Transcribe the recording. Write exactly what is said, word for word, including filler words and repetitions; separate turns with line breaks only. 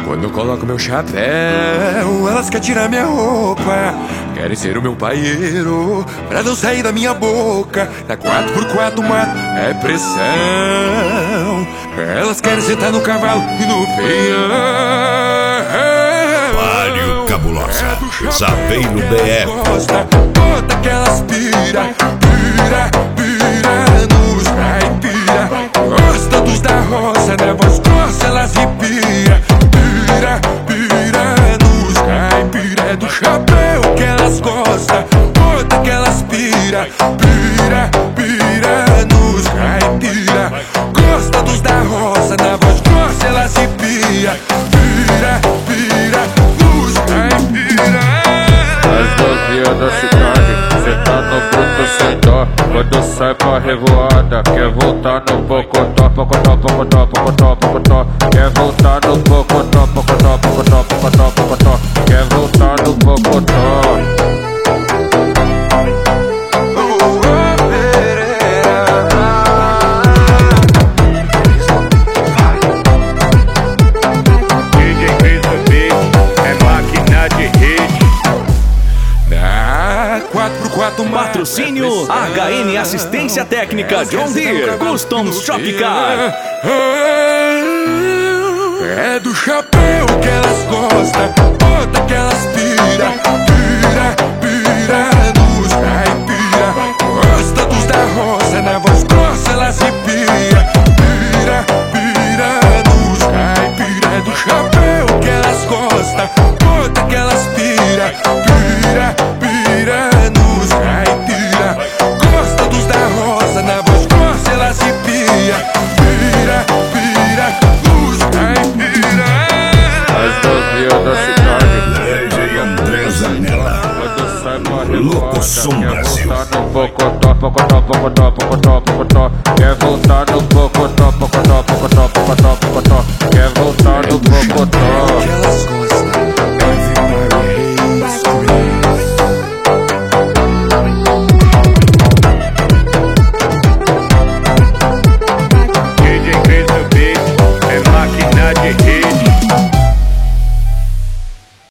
Quando eu coloco meu chapéu, elas querem tirar minha roupa, querem ser o meu paieiro pra não sair da minha boca. Na quatro por quatro mato é pressão. Elas querem sentar no cavalo e no peão.
Palio Cabulosa, Saveiro B F.
Bota que elas pira, pira, pira nos caipira. Gosta dos da roça, na voz grossa elas repira. Pira, pira nos caipira. É do chapéu que elas gostam. Bota que elas pira, pira, pira nos caipira. Gosta dos da roça, na voz grossa elas repira. Pira, pira nos caipira.
As novinhas da cidade, cê tá no bruto sem dó. Quando sai pra revoada, quer voltar no pocotó. Pocotó, pocotó, pocotó, pocotó. Quer voltar no pocotó, pocotó, pocotó, pocotó, pocotó. Quer voltar no pocotó.
Patrocínio H N Assistência Técnica John Deere Customs Shopcar.
É do chapéu que elas gostam. Bota que elas pira, pira, pira nos caipira. Gosta dos da roça, na voz grossa elas repira. Pira, pira nos caipira. É do chapéu que elas gostam. Bota que elas pira, pira, pira nos caipira. Gosta dos da roça, na voz grossa elas repira. Pira, pira nos caipira.
As novinhas da cidade,
Lédia e André Zanella.
quando sai pra
Louco Som
revoada, quer
Brasil.
voltar no pocotó, pocotó, pocotó, pocotó, pocotó. Quer voltar no pocotó, pocotó, pocotó, pocotó, pocotó. Quer voltar no pocotó.